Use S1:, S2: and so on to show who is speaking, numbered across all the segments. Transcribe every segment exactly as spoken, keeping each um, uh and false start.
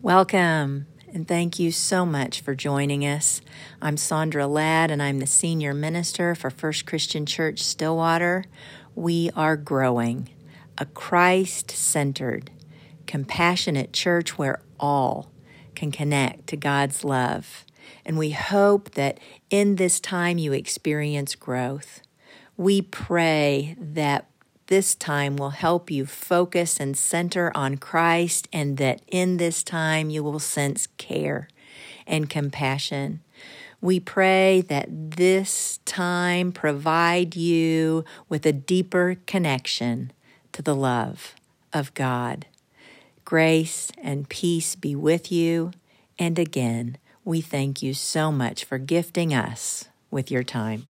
S1: Welcome, and thank you so much for joining us. I'm Sandra Ladd, and I'm the Senior Minister for First Christian Church Stillwater. We are growing, a Christ-centered, compassionate church where all can connect to God's love. And we hope that in this time you experience growth. We pray that this time will help you focus and center on Christ, and that in this time you will sense care and compassion. We pray that this time provide you with a deeper connection to the love of God. Grace and peace be with you. And again, we thank you so much for gifting us with your time.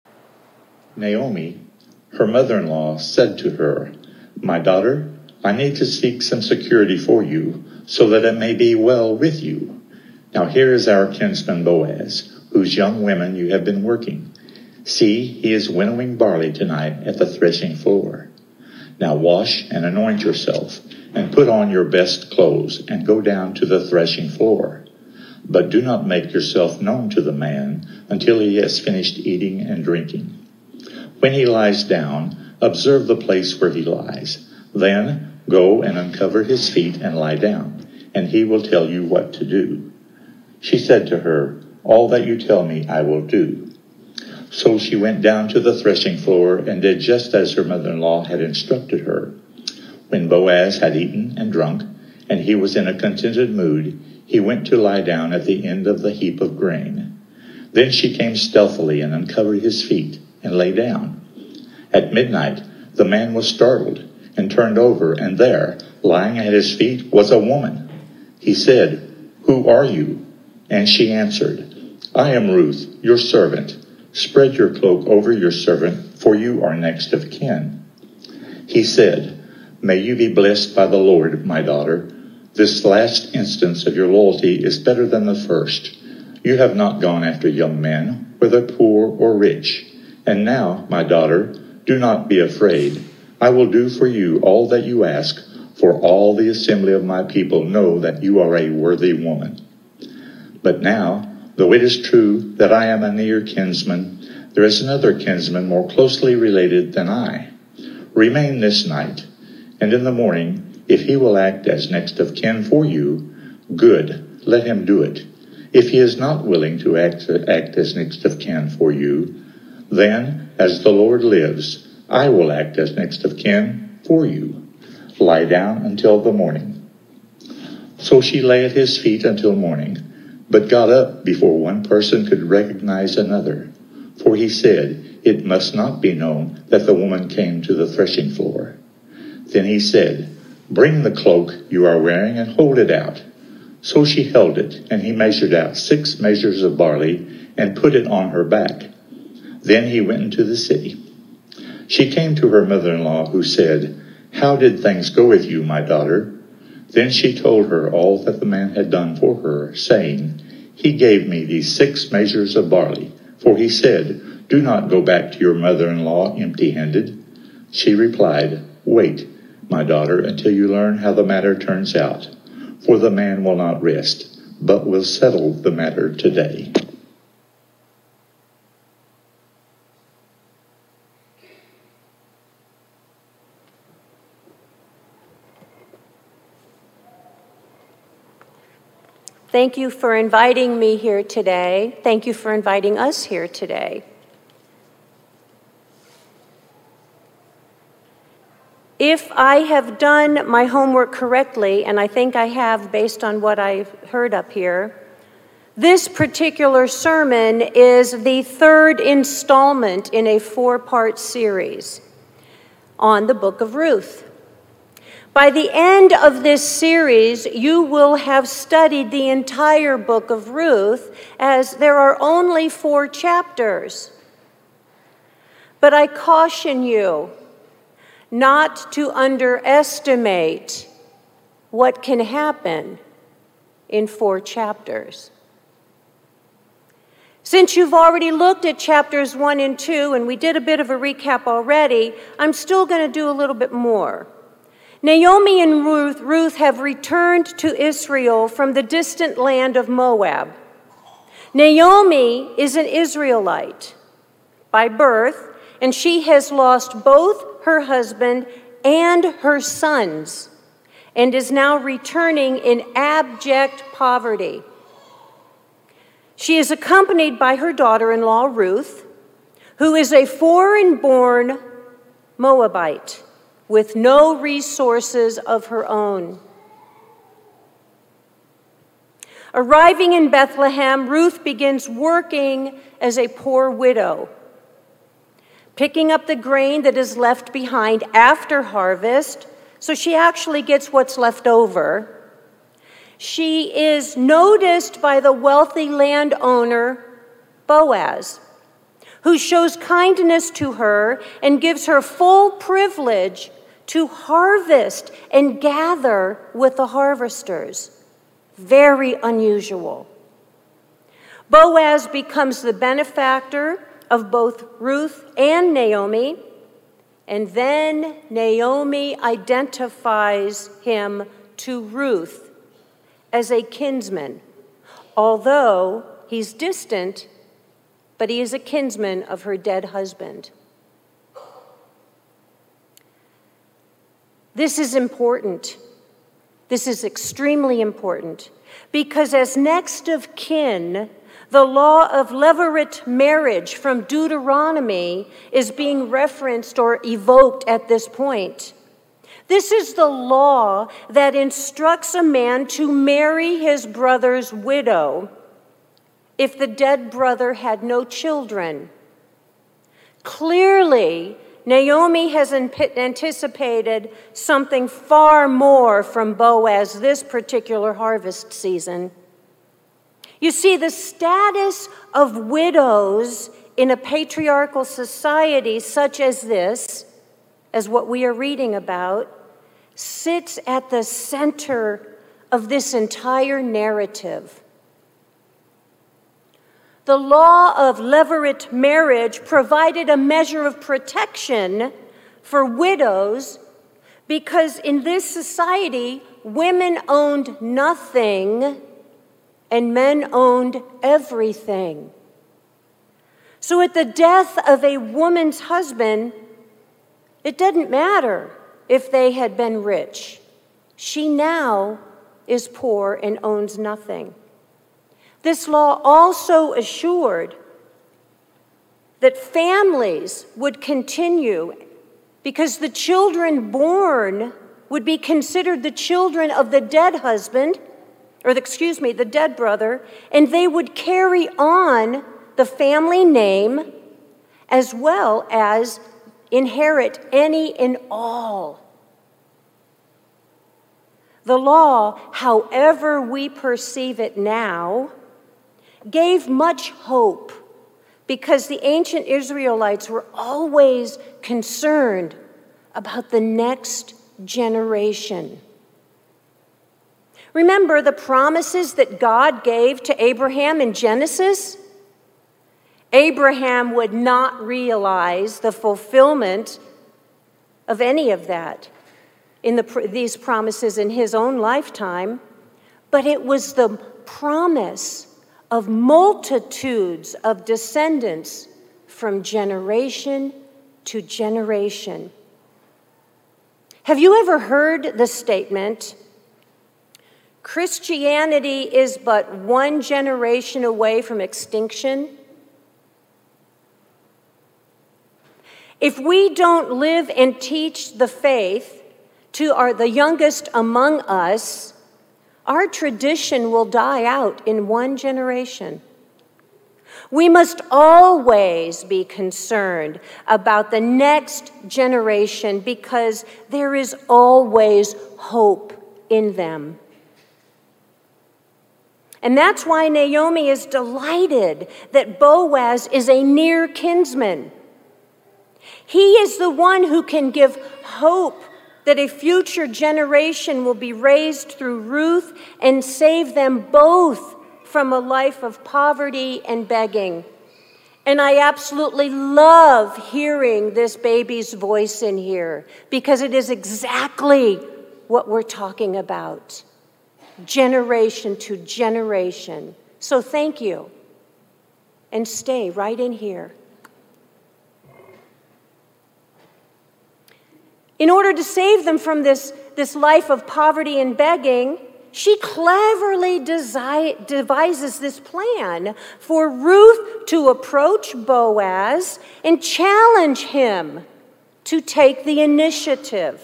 S2: Naomi, her mother-in-law, said to her, "My daughter, I need to seek some security for you, so that it may be well with you. Now here is our kinsman Boaz, whose young women you have been working. See, he is winnowing barley tonight at the threshing floor. Now wash and anoint yourself, and put on your best clothes, and go down to the threshing floor. But do not make yourself known to the man until he has finished eating and drinking. When he lies down, observe the place where he lies. Then go and uncover his feet and lie down, and he will tell you what to do." She said to her, "All that you tell me I will do." So she went down to the threshing floor and did just as her mother-in-law had instructed her. When Boaz had eaten and drunk, and he was in a contented mood, he went to lie down at the end of the heap of grain. Then she came stealthily and uncovered his feet and lay down. At midnight, the man was startled and turned over, and there, lying at his feet, was a woman. He said, "Who are you?" And she answered, "I am Ruth, your servant. Spread your cloak over your servant, for you are next of kin." He said, "May you be blessed by the Lord, my daughter. This last instance of your loyalty is better than the first. You have not gone after young men, whether poor or rich. And now, my daughter, do not be afraid. I will do for you all that you ask, for all the assembly of my people know that you are a worthy woman. But now, though it is true that I am a near kinsman, there is another kinsman more closely related than I. Remain this night, and in the morning, if he will act as next of kin for you, good, let him do it. If he is not willing to act, act as next of kin for you, then, as the Lord lives, I will act as next of kin for you. Lie down until the morning." So she lay at his feet until morning, but got up before one person could recognize another. For he said, "It must not be known that the woman came to the threshing floor." Then he said, "Bring the cloak you are wearing and hold it out." So she held it, and he measured out six measures of barley and put it on her back. Then he went into the city. She came to her mother-in-law, who said, "How did things go with you, my daughter?" Then she told her all that the man had done for her, saying, "He gave me these six measures of barley, for he said, 'Do not go back to your mother-in-law empty-handed.'" She replied, "Wait, my daughter, until you learn how the matter turns out. For the man will not rest, but will settle the matter today."
S3: Thank you for inviting me here today. Thank you for inviting us here today. If I have done my homework correctly, and I think I have based on what I've heard up here, this particular sermon is the third installment in a four-part series on the book of Ruth. By the end of this series, you will have studied the entire book of Ruth, as there are only four chapters. But I caution you not to underestimate what can happen in four chapters. Since you've already looked at chapters one and two, and we did a bit of a recap already, I'm still going to do a little bit more. Naomi and Ruth, Ruth have returned to Israel from the distant land of Moab. Naomi is an Israelite by birth, and she has lost both her husband and her sons, and is now returning in abject poverty. She is accompanied by her daughter-in-law, Ruth, who is a foreign-born Moabite with no resources of her own. Arriving in Bethlehem, Ruth begins working as a poor widow, picking up the grain that is left behind after harvest, so she actually gets what's left over. She is noticed by the wealthy landowner, Boaz, who shows kindness to her and gives her full privilege to harvest and gather with the harvesters. Very unusual. Boaz becomes the benefactor of both Ruth and Naomi, and then Naomi identifies him to Ruth as a kinsman, although he's distant, but he is a kinsman of her dead husband. This is important. This is extremely important because as next of kin, the law of levirate marriage from Deuteronomy is being referenced or evoked at this point. This is the law that instructs a man to marry his brother's widow if the dead brother had no children. Clearly, Naomi has anticipated something far more from Boaz this particular harvest season. You see, the status of widows in a patriarchal society such as this, as what we are reading about, sits at the center of this entire narrative. The law of levirate marriage provided a measure of protection for widows because in this society, women owned nothing and men owned everything. So at the death of a woman's husband, it didn't matter if they had been rich. She now is poor and owns nothing. This law also assured that families would continue because the children born would be considered the children of the dead husband, or the, excuse me, the dead brother, and they would carry on the family name as well as inherit any and all. The law, however we perceive it now, gave much hope because the ancient Israelites were always concerned about the next generation. Remember the promises that God gave to Abraham in Genesis? Abraham would not realize the fulfillment of any of that in the, these promises in his own lifetime, but it was the promise of multitudes of descendants from generation to generation. Have you ever heard the statement, Christianity is but one generation away from extinction? If we don't live and teach the faith to our, the youngest among us, our tradition will die out in one generation. We must always be concerned about the next generation because there is always hope in them. And that's why Naomi is delighted that Boaz is a near kinsman. He is the one who can give hope that a future generation will be raised through Ruth and save them both from a life of poverty and begging. And I absolutely love hearing this baby's voice in here because it is exactly what we're talking about, generation to generation. So thank you, and stay right in here. In order to save them from this, this life of poverty and begging, she cleverly desi- devises this plan for Ruth to approach Boaz and challenge him to take the initiative.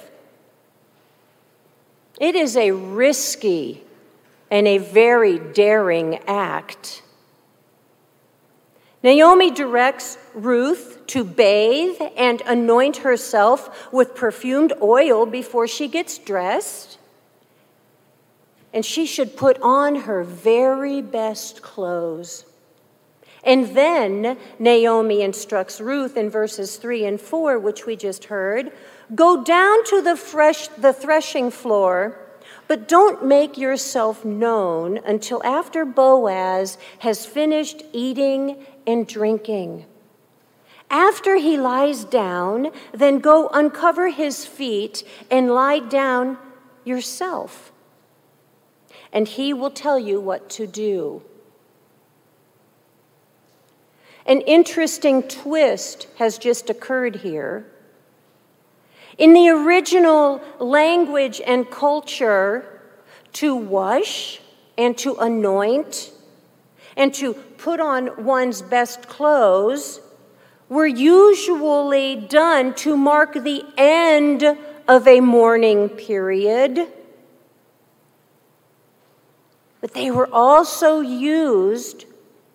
S3: It is a risky and a very daring act. Naomi directs Ruth to bathe and anoint herself with perfumed oil before she gets dressed. And she should put on her very best clothes. And then Naomi instructs Ruth in verses three and four, which we just heard, go down to the, fresh, the threshing floor, but don't make yourself known until after Boaz has finished eating and drinking. After he lies down, then go uncover his feet and lie down yourself. And he will tell you what to do. An interesting twist has just occurred here. In the original language and culture, to wash and to anoint and to put on one's best clothes were usually done to mark the end of a mourning period. But they were also used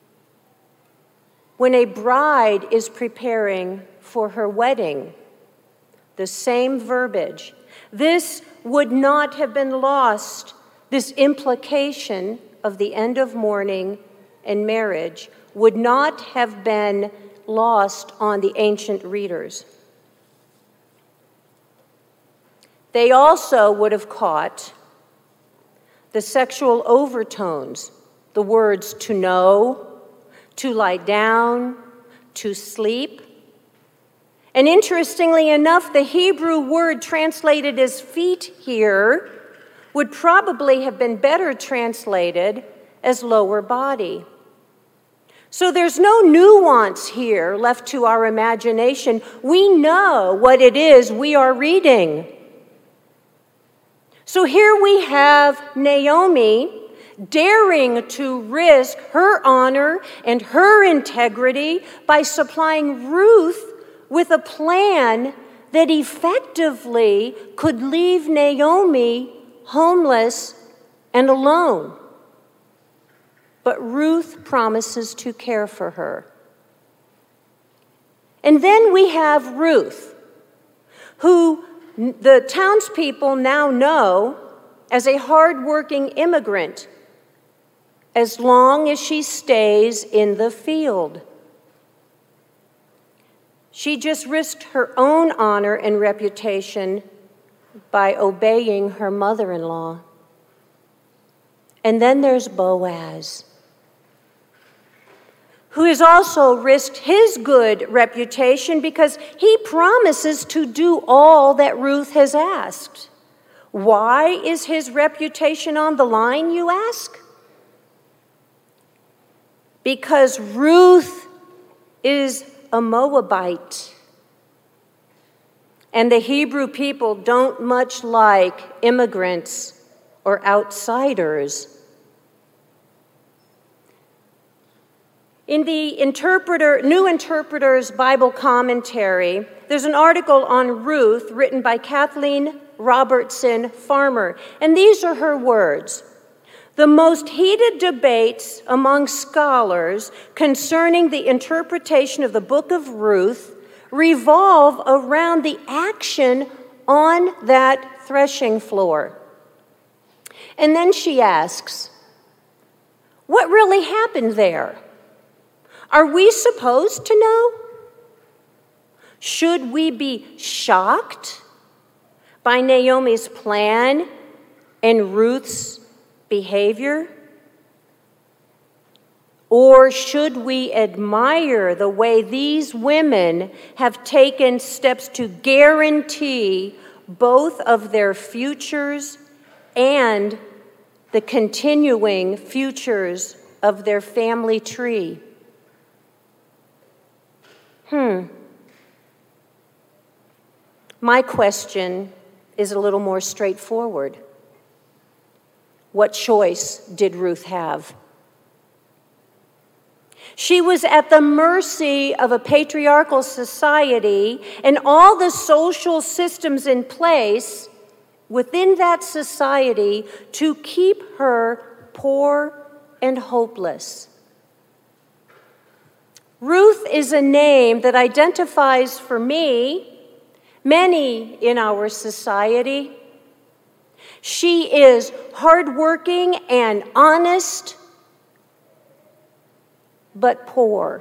S3: when a bride is preparing for her wedding. The same verbiage. This would not have been lost. This implication of the end of mourning and marriage would not have been lost on the ancient readers. They also would have caught the sexual overtones, the words to know, to lie down, to sleep. And interestingly enough, the Hebrew word translated as feet here would probably have been better translated as lower body. So there's no nuance here left to our imagination. We know what it is we are reading. So here we have Naomi daring to risk her honor and her integrity by supplying Ruth with a plan that effectively could leave Naomi homeless and alone. But Ruth promises to care for her. And then we have Ruth, who the townspeople now know as a hardworking immigrant, as long as she stays in the field. She just risked her own honor and reputation by obeying her mother-in-law. And then there's Boaz, who has also risked his good reputation because he promises to do all that Ruth has asked. Why is his reputation on the line, you ask? Because Ruth is a Moabite. And the Hebrew people don't much like immigrants or outsiders. In the interpreter, New Interpreter's Bible Commentary, there's an article on Ruth written by Kathleen Robertson Farmer, and these are her words. The most heated debates among scholars concerning the interpretation of the book of Ruth revolve around the action on that threshing floor. And then she asks, what really happened there? Are we supposed to know? Should we be shocked by Naomi's plan and Ruth's behavior? Or should we admire the way these women have taken steps to guarantee both of their futures and the continuing futures of their family tree. Hmm. My question is a little more straightforward. What choice did Ruth have? She was at the mercy of a patriarchal society and all the social systems in place within that society to keep her poor and hopeless. Ruth is a name that identifies for me many in our society. She is hardworking and honest, but poor.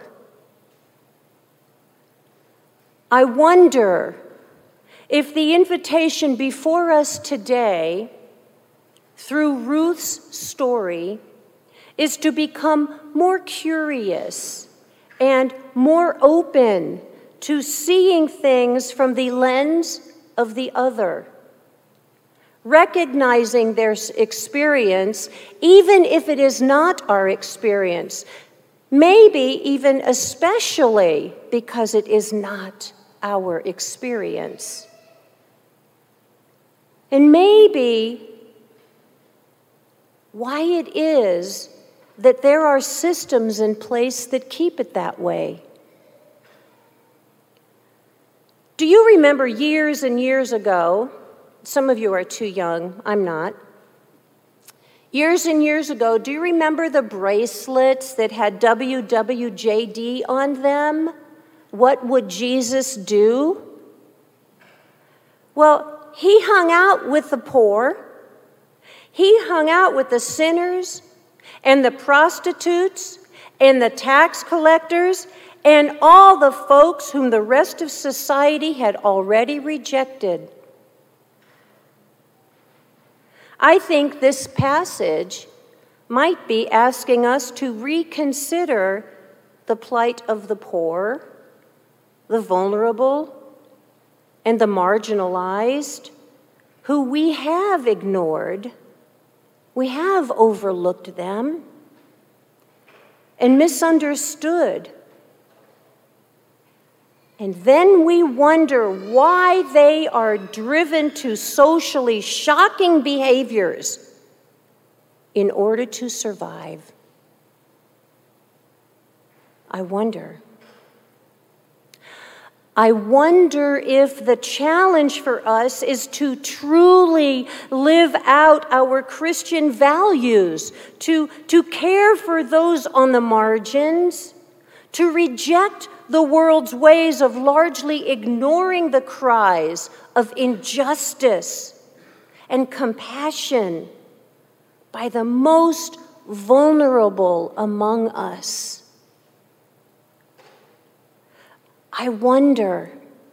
S3: I wonder if the invitation before us today, through Ruth's story, is to become more curious and more open to seeing things from the lens of the other, recognizing their experience, even if it is not our experience, maybe even especially because it is not our experience. And maybe why it is that there are systems in place that keep it that way. Do you remember years and years ago, some of you are too young, I'm not. Years and years ago, do you remember the bracelets that had W W J D on them? What would Jesus do? Well, he hung out with the poor. He hung out with the sinners and the prostitutes and the tax collectors and all the folks whom the rest of society had already rejected. I think this passage might be asking us to reconsider the plight of the poor, the vulnerable, and the marginalized, who we have ignored, we have overlooked them and misunderstood. And then we wonder why they are driven to socially shocking behaviors in order to survive. I wonder. I wonder if the challenge for us is to truly live out our Christian values, to, to care for those on the margins, to reject the world's ways of largely ignoring the cries of injustice and compassion by the most vulnerable among us. I wonder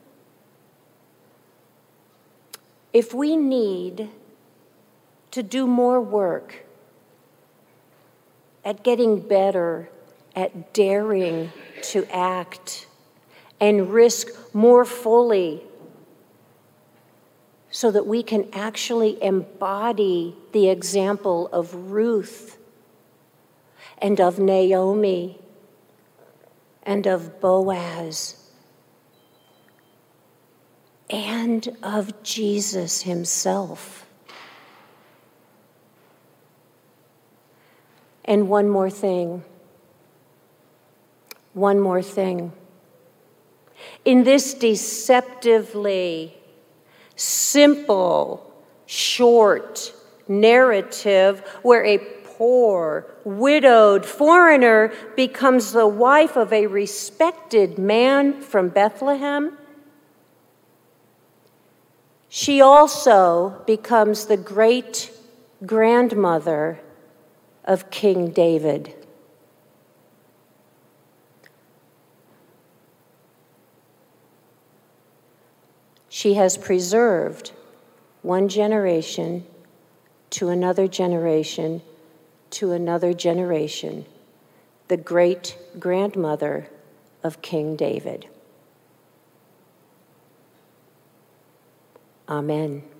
S3: if we need to do more work at getting better at daring to act and risk more fully so that we can actually embody the example of Ruth and of Naomi and of Boaz and of Jesus himself. And one more thing. One more thing. In this deceptively simple, short narrative where a poor, widowed foreigner becomes the wife of a respected man from Bethlehem, she also becomes the great grandmother of King David. She has preserved one generation to another generation to another generation, the great grandmother of King David. Amen.